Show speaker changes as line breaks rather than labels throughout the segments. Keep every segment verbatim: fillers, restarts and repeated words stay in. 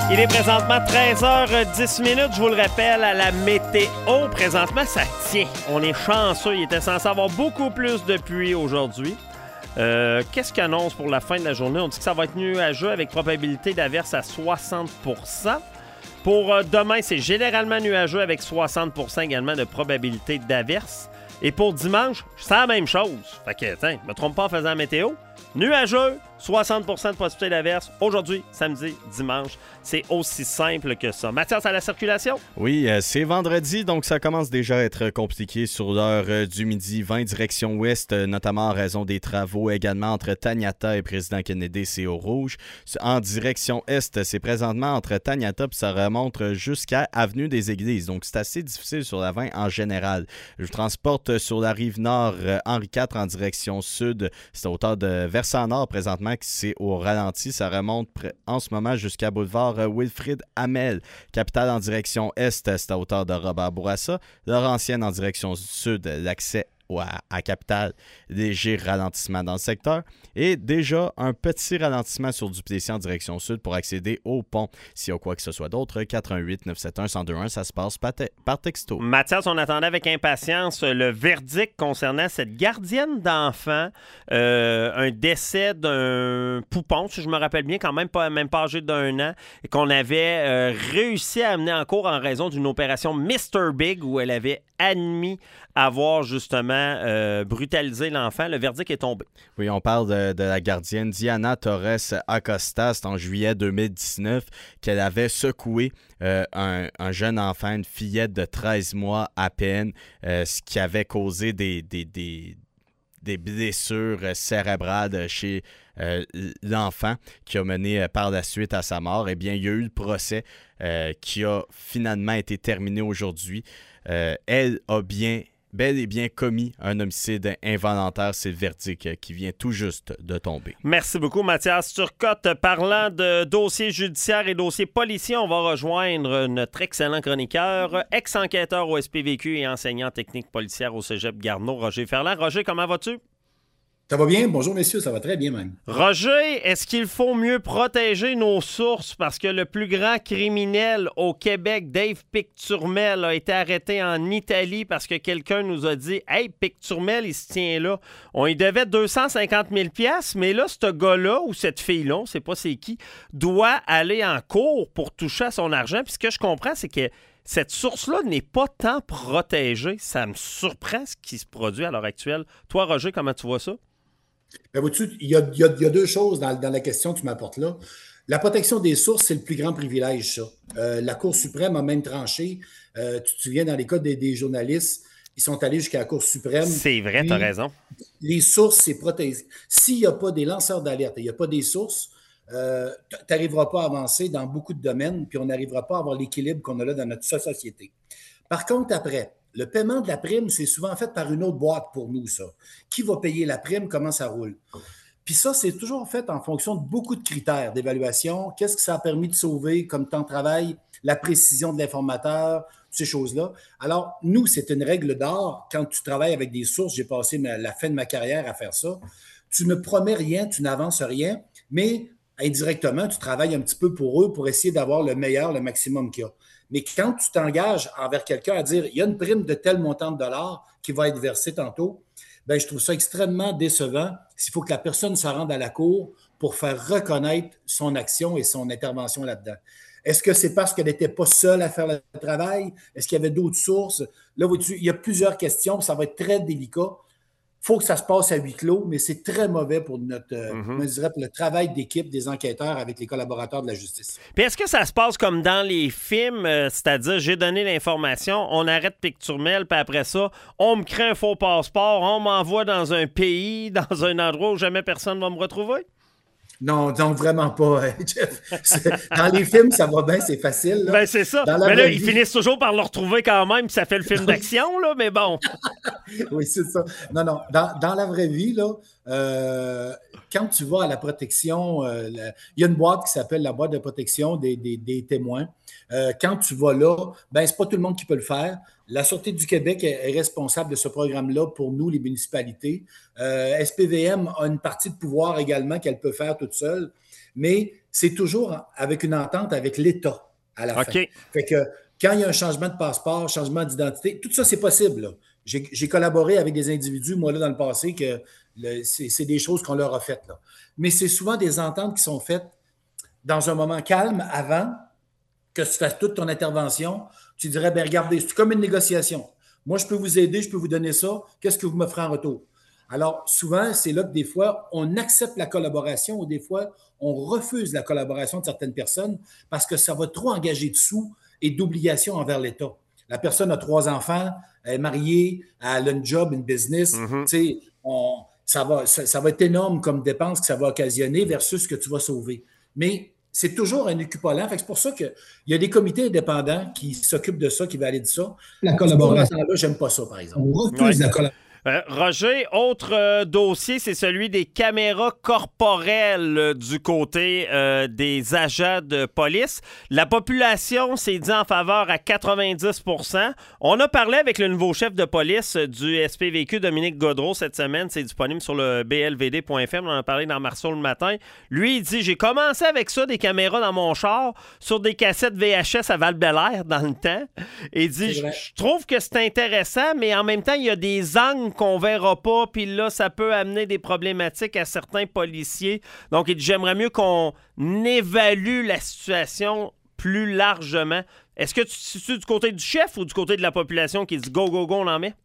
Il est présentement treize heures dix minutes, je vous le rappelle, à la météo. Présentement, ça tient. On est chanceux. Il était censé avoir beaucoup plus de pluie aujourd'hui. Euh, qu'est-ce qu'il annonce pour la fin de la journée? On dit que ça va être nuageux avec probabilité d'averse à soixante pour cent. Pour euh, demain, c'est généralement nuageux avec soixante pour cent également de probabilité d'averse. Et pour dimanche, c'est la même chose. Fait que, tiens, je me trompe pas en faisant la météo. Nuageux, soixante pour cent de possibilité d'averse. Aujourd'hui, samedi, dimanche, c'est aussi simple que ça. Mathias, à la circulation?
Oui, euh, c'est vendredi, donc ça commence déjà à être compliqué sur l'heure euh, du midi. vingt direction ouest, euh, notamment en raison des travaux également entre Taniata et Président Kennedy, c'est au rouge. En direction est, c'est présentement entre Taniata puis ça remonte jusqu'à Avenue des Églises. Donc c'est assez difficile sur la vingt en général. Je transporte sur la rive nord euh, Henri quatre en direction sud. C'est à hauteur de Versant Nord présentement que c'est au ralenti. Ça remonte pr- en ce moment jusqu'à boulevard euh, Wilfrid Hamel. Capitale en direction est, c'est à hauteur de Robert Bourassa. Laurentienne en direction sud, l'accès à, à Capitale, léger ralentissement dans le secteur. Et déjà un petit ralentissement sur Duplessis en direction sud pour accéder au pont. S'il y a quoi que ce soit d'autre, quatre un huit neuf sept un un zéro deux un, ça se passe par, te- par texto.
Mathias, on attendait avec impatience le verdict concernant cette gardienne d'enfant, euh, un décès d'un poupon, si je me rappelle bien, quand même pas, même pas âgé d'un an, et qu'on avait euh, réussi à amener en cours en raison d'une opération mister Big où elle avait admis avoir justement euh, brutalisé l'enfant. Le verdict est tombé.
Oui, on parle de, de la gardienne Diana Torres Acosta. C'est en juillet deux mille dix-neuf qu'elle avait secoué euh, un, un jeune enfant, une fillette de treize mois à peine, euh, ce qui avait causé des, des, des, des blessures cérébrales chez euh, l'enfant qui a mené euh, par la suite à sa mort. Eh bien, il y a eu le procès euh, qui a finalement été terminé aujourd'hui. Euh, elle a bien, bel et bien commis un homicide involontaire. C'est le verdict qui vient tout juste de tomber.
Merci beaucoup, Mathias Turcotte. Parlant de dossiers judiciaires et dossiers policiers, on va rejoindre notre excellent chroniqueur, ex-enquêteur au S P V Q et enseignant technique policière au Cégep Garneau, Roger Ferland. Roger, comment vas-tu?
Ça va bien? Bonjour, messieurs. Ça va très bien, même.
Roger, est-ce qu'il faut mieux protéger nos sources parce que le plus grand criminel au Québec, Dave Picturmel, a été arrêté en Italie parce que quelqu'un nous a dit « Hey, Picturmel, il se tient là. » On lui devait deux cent cinquante mille dollars, mais là, ce gars-là ou cette fille-là, on ne sait pas c'est qui, doit aller en cours pour toucher à son argent. Puis ce que je comprends, c'est que cette source-là n'est pas tant protégée. Ça me surprend ce qui se produit à l'heure actuelle. Toi, Roger, comment tu vois ça?
Ben, vois-tu, il y a, il y a- il y a deux choses dans, dans la question que tu m'apportes là. La protection des sources, c'est le plus grand privilège, ça. Euh, la Cour suprême a même tranché. Euh, tu te souviens, dans les cas des, des journalistes, ils sont allés jusqu'à la Cour suprême.
C'est vrai, tu as raison.
Les sources, c'est protégé. S'il n'y a pas des lanceurs d'alerte et il n'y a pas des sources, euh, tu n'arriveras pas à avancer dans beaucoup de domaines, puis on n'arrivera pas à avoir l'équilibre qu'on a là dans notre société. Par contre, après, le paiement de la prime, c'est souvent fait par une autre boîte pour nous, ça. Qui va payer la prime? Comment ça roule? Puis ça, c'est toujours fait en fonction de beaucoup de critères d'évaluation. Qu'est-ce que ça a permis de sauver comme temps de travail, la précision de l'informateur, ces choses-là. Alors, nous, c'est une règle d'or. Quand tu travailles avec des sources, j'ai passé ma, la fin de ma carrière à faire ça. Tu ne promets rien, tu n'avances rien, mais indirectement, tu travailles un petit peu pour eux pour essayer d'avoir le meilleur, le maximum qu'il y a. Mais quand tu t'engages envers quelqu'un à dire « il y a une prime de tel montant de dollars qui va être versée tantôt », ben, je trouve ça extrêmement décevant s'il faut que la personne se rende à la cour pour faire reconnaître son action et son intervention là-dedans. Est-ce que c'est parce qu'elle n'était pas seule à faire le travail? Est-ce qu'il y avait d'autres sources? Là, vois-tu, il y a plusieurs questions, ça va être très délicat. Il faut que ça se passe à huis clos, mais c'est très mauvais pour notre, mm-hmm. je dirais, pour le travail d'équipe des enquêteurs avec les collaborateurs de la justice.
Puis est-ce que ça se passe comme dans les films, euh, c'est-à-dire j'ai donné l'information, on arrête Picturmel, puis après ça, on me crée un faux passeport, on m'envoie dans un pays, dans un endroit où jamais personne ne va me retrouver?
Non, non, vraiment pas, Jeff. C'est, dans les films, ça va bien, c'est facile. Là.
Ben, c'est ça. Mais là, vie... ils finissent toujours par le retrouver quand même, puis ça fait le film d'action, là, mais bon.
Oui, c'est ça. Non, non. Dans, dans la vraie vie, là, euh, quand tu vas à la protection, euh, la... il y a une boîte qui s'appelle la boîte de protection des, des, des témoins. Euh, quand tu vas là, ben, c'est pas tout le monde qui peut le faire. La Sûreté du Québec est responsable de ce programme-là pour nous, les municipalités. Euh, S P V M a une partie de pouvoir également qu'elle peut faire toute seule, mais c'est toujours avec une entente avec l'État à la
okay.
fin. Fait que quand il y a un changement de passeport, changement d'identité, tout ça, c'est possible. Là. J'ai, j'ai collaboré avec des individus, moi, là, dans le passé, que le, c'est, c'est des choses qu'on leur a faites. Là. Mais c'est souvent des ententes qui sont faites dans un moment calme avant que tu fasses toute ton intervention. Tu dirais, bien, regardez, c'est comme une négociation. Moi, je peux vous aider, je peux vous donner ça. Qu'est-ce que vous me ferez en retour? Alors, souvent, c'est là que des fois, on accepte la collaboration ou des fois, on refuse la collaboration de certaines personnes parce que ça va trop engager de sous et d'obligations envers l'État. La personne a trois enfants, elle est mariée, elle a une job, une business. Mm-hmm. Tu sais, on, ça, va, ça, ça va être énorme comme dépense que ça va occasionner versus ce que tu vas sauver. Mais c'est toujours un équivalent. Fait que c'est pour ça qu'il y a des comités indépendants qui s'occupent de ça, qui valiident ça. La collaboration, là, j'aime pas ça, par exemple.
On refuse ouais. la collaboration. Euh, Roger, autre euh, dossier, c'est celui des caméras corporelles euh, du côté euh, des agents de police. La population s'est dit en faveur à quatre-vingt-dix pour cent. On a parlé avec le nouveau chef de police du S P V Q, Dominique Gaudreault, cette semaine. C'est disponible sur le b l v d point f m. On en a parlé dans Marceau le matin. Lui, il dit, j'ai commencé avec ça, des caméras dans mon char, sur des cassettes V H S à Val-Bélair dans le temps. Et il dit, je trouve que c'est intéressant, mais en même temps, il y a des angles qu'on verra pas, puis là, ça peut amener des problématiques à certains policiers. Donc, il dit, j'aimerais mieux qu'on évalue la situation plus largement. Est-ce que tu te situes du côté du chef ou du côté de la population qui dit go, go, go, on en met?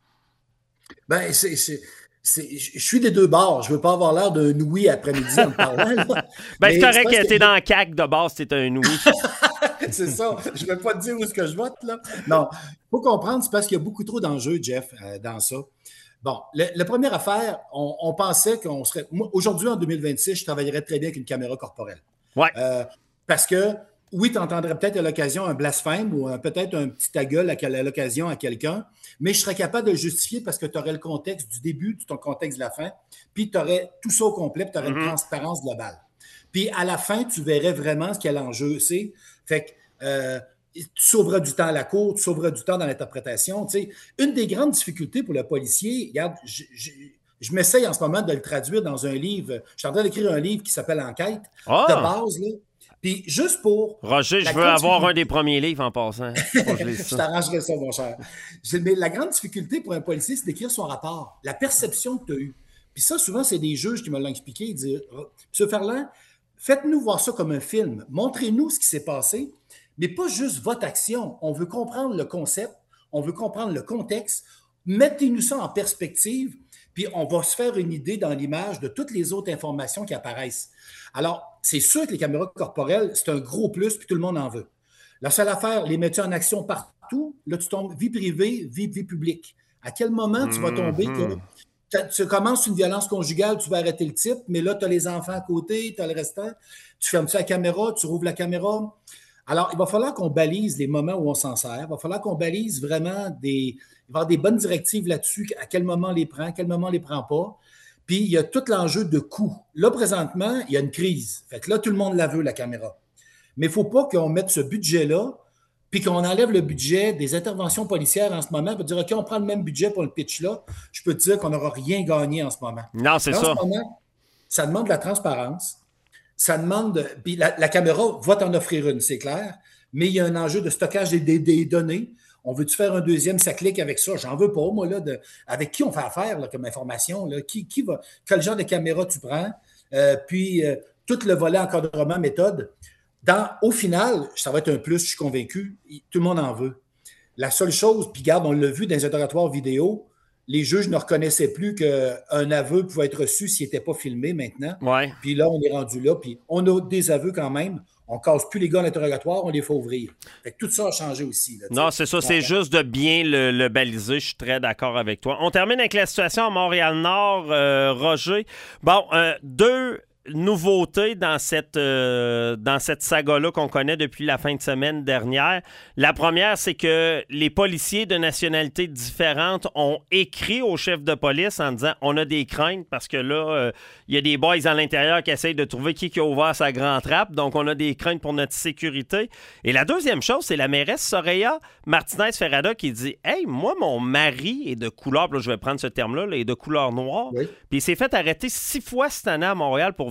Ben, c'est... c'est... C'est, je suis des deux bords. Je ne veux pas avoir l'air d'un oui après-midi en me parlant. Là.
Ben, c'est correct que, que t'es dans le C A C de base, c'est un oui.
C'est ça. Je ne vais pas te dire où est-ce que je vote. Là. Non, il faut comprendre, c'est parce qu'il y a beaucoup trop d'enjeux, Jeff, euh, dans ça. Bon, le, la première affaire, on, on pensait qu'on serait... Moi, aujourd'hui, en deux mille vingt-six, je travaillerais très bien avec une caméra corporelle.
Ouais.
Euh, parce que, oui, tu entendrais peut-être à l'occasion un blasphème ou un, peut-être un petit ta gueule à, à l'occasion à quelqu'un, mais je serais capable de le justifier parce que tu aurais le contexte du début, ton contexte de la fin, puis tu aurais tout ça au complet, puis tu aurais mm-hmm. une transparence globale. Puis à la fin, tu verrais vraiment ce qu'il y a l'enjeu, c'est. Fait que euh, tu sauveras du temps à la cour, tu sauveras du temps dans l'interprétation. Tu sais. Une des grandes difficultés pour le policier, regarde, je, je, je m'essaye en ce moment de le traduire dans un livre. Je suis en train d'écrire un livre qui s'appelle Enquête, oh. de base, là. Puis juste pour...
Roger, je veux avoir un des premiers livres en passant.
Je, je t'arrangerai ça, mon cher. Mais la grande difficulté pour un policier, c'est d'écrire son rapport, la perception que tu as eue. Puis ça, souvent, c'est des juges qui me l'ont expliqué. Ils disent, M. Ferland, faites-nous voir ça comme un film. Montrez-nous ce qui s'est passé, mais pas juste votre action. On veut comprendre le concept, on veut comprendre le contexte. Mettez-nous ça en perspective, puis on va se faire une idée dans l'image de toutes les autres informations qui apparaissent. Alors, c'est sûr que les caméras corporelles, c'est un gros plus, puis tout le monde en veut. La seule affaire, les mettre en action partout, là, tu tombes vie privée, vie, vie publique. À quel moment tu vas tomber que tu commences une violence conjugale, tu vas arrêter le type, mais là, tu as les enfants à côté, tu as le restant, tu fermes ça la caméra, tu rouvres la caméra. Alors, il va falloir qu'on balise les moments où on s'en sert. Il va falloir qu'on balise vraiment des... Il va y avoir des bonnes directives là-dessus, à quel moment on les prend, à quel moment on ne les prend pas. Puis, il y a tout l'enjeu de coût. Là, présentement, il y a une crise. Fait que là, tout le monde la veut, la caméra. Mais il ne faut pas qu'on mette ce budget-là, puis qu'on enlève le budget des interventions policières en ce moment, pour dire, OK, on prend le même budget pour le pitch-là. Je peux te dire qu'on n'aura rien gagné en ce moment.
Non, c'est
Là,
ça.
En ce moment, ça demande de la transparence. Ça demande... De, puis la, la caméra va t'en offrir une, c'est clair, mais il y a un enjeu de stockage des, des, des données. On veut-tu faire un deuxième, ça clique avec ça? J'en veux pas, moi, là. De, avec qui on fait affaire, là, comme information? Là? Qui, qui va, quel genre de caméra tu prends? Euh, puis, euh, tout le volet encadrement, méthode. Dans, au final, ça va être un plus, je suis convaincu. Tout le monde en veut. La seule chose, puis regarde, on l'a vu dans les interrogatoires vidéo, les juges ne reconnaissaient plus qu'un aveu pouvait être reçu s'il n'était pas filmé maintenant.
Ouais.
Puis là, on est rendu là, puis on a des aveux quand même. On ne casse plus les gars à l'interrogatoire, on les fait ouvrir. Fait que tout ça a changé aussi. Là,
non, c'est ça. C'est juste de bien le, le baliser. Je suis très d'accord avec toi. On termine avec la situation à Montréal-Nord, euh, Roger. Bon, euh, deux nouveautés dans cette, euh, dans cette saga-là qu'on connaît depuis la fin de semaine dernière. La première, c'est que les policiers de nationalités différentes ont écrit au chef de police en disant « On a des craintes parce que là, il euh, y a des boys à l'intérieur qui essayent de trouver qui, qui a ouvert sa grande trappe. Donc, on a des craintes pour notre sécurité. » Et la deuxième chose, c'est la mairesse Soraya Martinez-Ferrada qui dit « Hey, moi, mon mari est de couleur, là, je vais prendre ce terme-là, là, est de couleur noire. Oui. » Puis il s'est fait arrêter six fois cette année à Montréal pour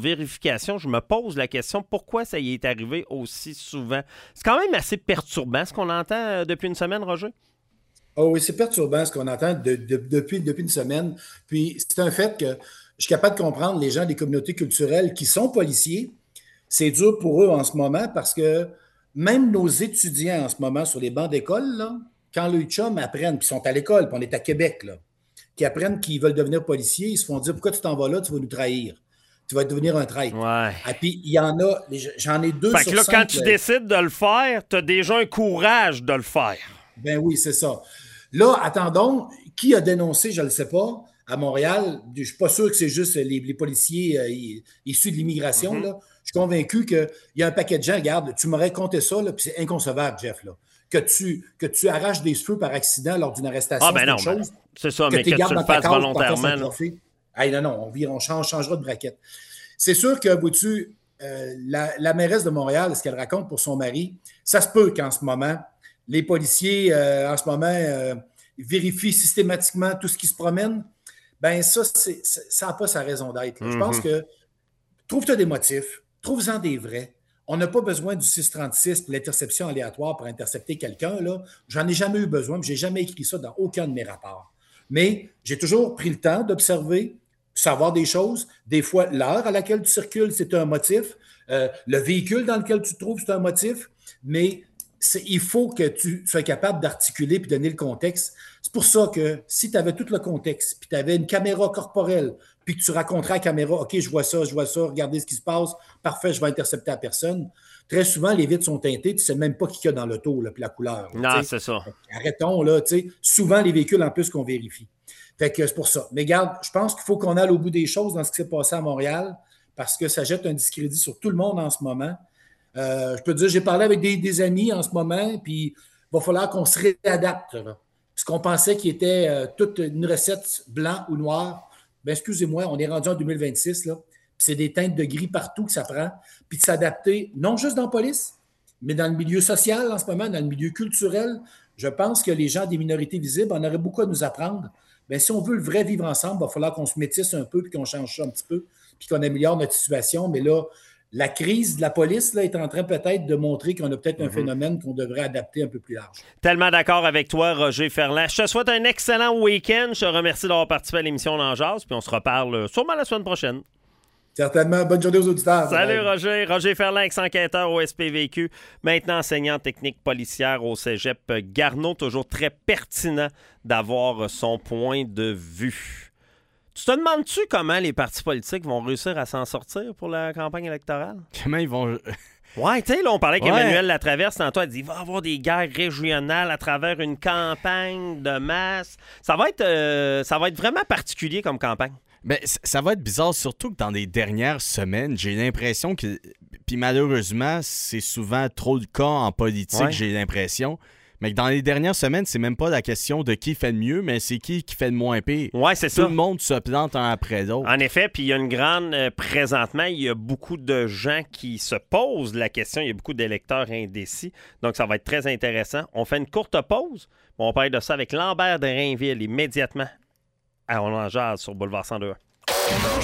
vérification, je me pose la question, pourquoi ça y est arrivé aussi souvent? C'est quand même assez perturbant ce qu'on entend euh, depuis une semaine, Roger?
Oh oui, c'est perturbant ce qu'on entend de, de, depuis, depuis une semaine. Puis c'est un fait que je suis capable de comprendre les gens des communautés culturelles qui sont policiers. C'est dur pour eux en ce moment parce que même nos étudiants en ce moment sur les bancs d'école, là, quand les chums apprennent, puis ils sont à l'école, puis on est à Québec, là, qui apprennent qu'ils veulent devenir policiers, ils se font dire pourquoi tu t'en vas là, tu vas nous trahir. Tu vas devenir un traître.
Ouais.
Et puis, il y en a, j'en ai deux
fait
sur
que là,
cinq,
quand tu
là,
décides de le faire, tu as déjà un courage de le faire.
Ben oui, c'est ça. Là, attendons, qui a dénoncé, je ne le sais pas, à Montréal? Je ne suis pas sûr que c'est juste les, les policiers euh, issus de l'immigration. Mm-hmm. Là. Je suis convaincu qu'il y a un paquet de gens, regarde, tu m'aurais compté ça, là, puis c'est inconcevable, Jeff, là. Que tu, que tu arraches des cheveux par accident lors d'une arrestation,
ah, ben non,
c'est une chose.
C'est ça,
que
mais que tu le fasses volontairement.
Hey, non, non, on, on change, changera de braquette. C'est sûr que, vois-tu, euh, la, la mairesse de Montréal, ce qu'elle raconte pour son mari, ça se peut qu'en ce moment, les policiers, euh, en ce moment, euh, vérifient systématiquement tout ce qui se promène. Bien, ça, c'est, ça n'a pas sa raison d'être. Mm-hmm. Je pense que trouve-toi des motifs, trouve-en des vrais. On n'a pas besoin du six trente-six pour l'interception aléatoire pour intercepter quelqu'un. Là. J'en ai jamais eu besoin, je n'ai jamais écrit ça dans aucun de mes rapports. Mais j'ai toujours pris le temps d'observer, savoir des choses. Des fois, l'heure à laquelle tu circules, c'est un motif. Euh, le véhicule dans lequel tu te trouves, c'est un motif. Mais c'est, il faut que tu sois capable d'articuler puis donner le contexte. C'est pour ça que si tu avais tout le contexte, puis tu avais une caméra corporelle, puis que tu raconterais à la caméra, OK, je vois ça, je vois ça, regardez ce qui se passe, parfait, je vais intercepter la personne. Très souvent, les vitres sont teintées, tu ne sais même pas qui y a dans l'auto, là, puis la couleur. Là,
non, c'est ça.
Arrêtons, là, tu sais. Souvent, les véhicules, en plus, qu'on vérifie. Fait que c'est pour ça. Mais regarde, je pense qu'il faut qu'on aille au bout des choses dans ce qui s'est passé à Montréal, parce que ça jette un discrédit sur tout le monde en ce moment. Euh, je peux te dire, j'ai parlé avec des, des amis en ce moment, puis il va falloir qu'on se réadapte. Là. Ce qu'on pensait qu'il était euh, toute une recette blanc ou noir, bien, excusez-moi, on est rendu en deux mille vingt-six, là, puis c'est des teintes de gris partout que ça prend, puis de s'adapter, non juste dans la police, mais dans le milieu social en ce moment, dans le milieu culturel. Je pense que les gens des minorités visibles en auraient beaucoup à nous apprendre. Bien, si on veut le vrai vivre ensemble, il va falloir qu'on se métisse un peu, puis qu'on change ça un petit peu, puis qu'on améliore notre situation, mais là, la crise de la police là, est en train peut-être de montrer qu'on a peut-être un mm-hmm. phénomène qu'on devrait adapter un peu plus large.
Tellement d'accord avec toi, Roger Ferland. Je te souhaite un excellent week-end. Je te remercie d'avoir participé à l'émission L'En Jase, puis on se reparle sûrement la semaine prochaine.
Certainement. Bonne journée aux auditeurs.
Salut Roger. Roger Ferland, ex-enquêteur au S P V Q, maintenant enseignant technique policière au cégep Garneau. Toujours très pertinent d'avoir son point de vue. Tu te demandes-tu comment les partis politiques vont réussir à s'en sortir pour la campagne électorale?
Comment ils vont...
Ouais, tu sais, là, on parlait avec
ouais.
Emmanuel Latraverse tantôt. Elle dit il va y avoir des guerres régionales à travers une campagne de masse. Ça va être, euh, ça va être vraiment particulier comme campagne.
Ben, ça va être bizarre, surtout que dans les dernières semaines, j'ai l'impression que... Puis malheureusement, c'est souvent trop le cas en politique, ouais. j'ai l'impression... Mais que dans les dernières semaines, c'est même pas la question de qui fait le mieux, mais c'est qui qui fait le moins pire.
Oui, c'est ça.
Tout le monde se plante un après l'autre.
En effet, puis il y a une grande... Euh, présentement, il y a beaucoup de gens qui se posent la question. Il y a beaucoup d'électeurs indécis. Donc, ça va être très intéressant. On fait une courte pause. On parle de ça avec Lambert de Rainville immédiatement. Ah, on en jase sur Boulevard cent deux.